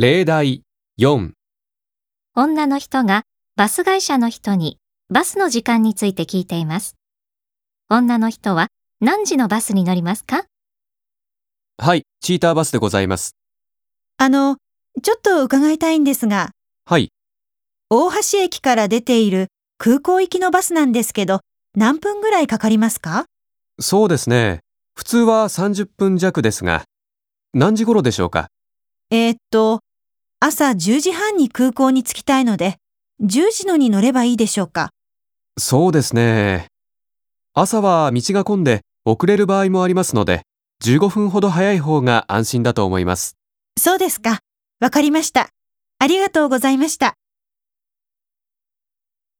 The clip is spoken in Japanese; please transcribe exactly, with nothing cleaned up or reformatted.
例題よん。 女の人がバス会社の人にバスの時間について聞いています。女の人は何時のバスに乗りますか？ はい、チーターバスでございます。 あの、ちょっと伺いたいんですが、 はい、 大橋駅から出ている空港行きのバスなんですけど、何分ぐらいかかりますか？ そうですね。普通はさんじゅっぷん弱ですが、何時頃でしょうか？ えーっと、朝じゅうじはんに空港に着きたいので、じゅうじのに乗ればいいでしょうか？ そうですね。朝は道が混んで遅れる場合もありますので、じゅうごふんほど早い方が安心だと思います。 そうですか。わかりました。ありがとうございました。